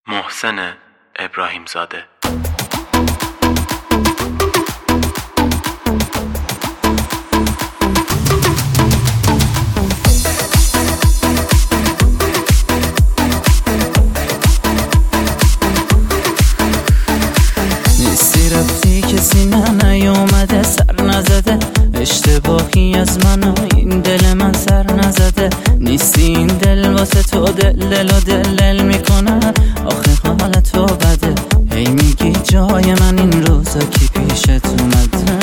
محسن ابراهیمزاده. نیستی رفتی کسی نیومده سر نزده، اشتباهی از من و این دل من سر نزده. نیستی این دل واسه تو دل و دل میکنه، آخه حال تو بده. هی میگی جای من این روزا کی پیشت اومده.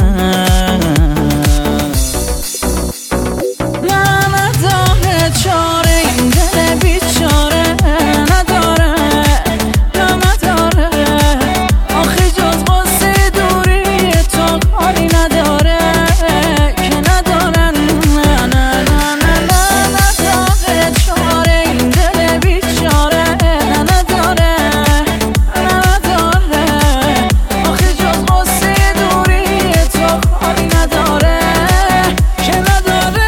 نداره چاره این دل بیچاره، نداره نداره آخه جز قصه دوری تو کاری نداره که نداره. نه نه نه نه نداره چاره این دل بیچاره، نداره نداره آخه جز قصه دوری تو کاری نداره که نداره.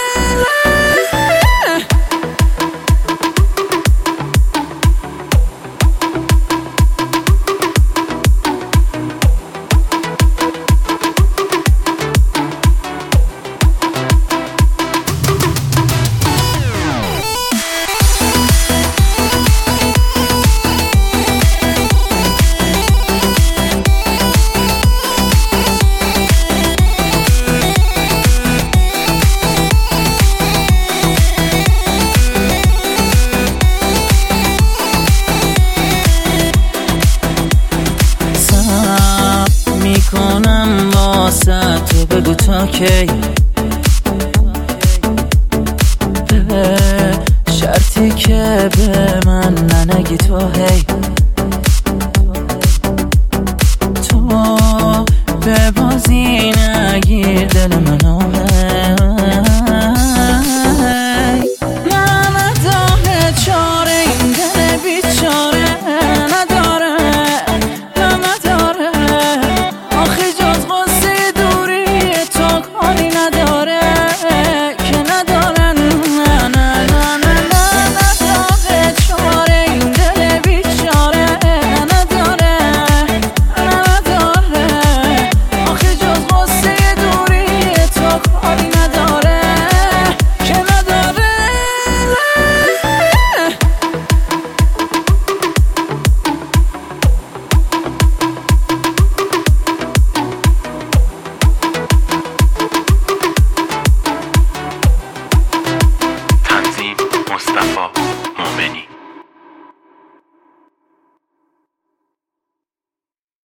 میکنم واسه تو بگو تا کی، شرطی که به من ننگی تو هی. تو به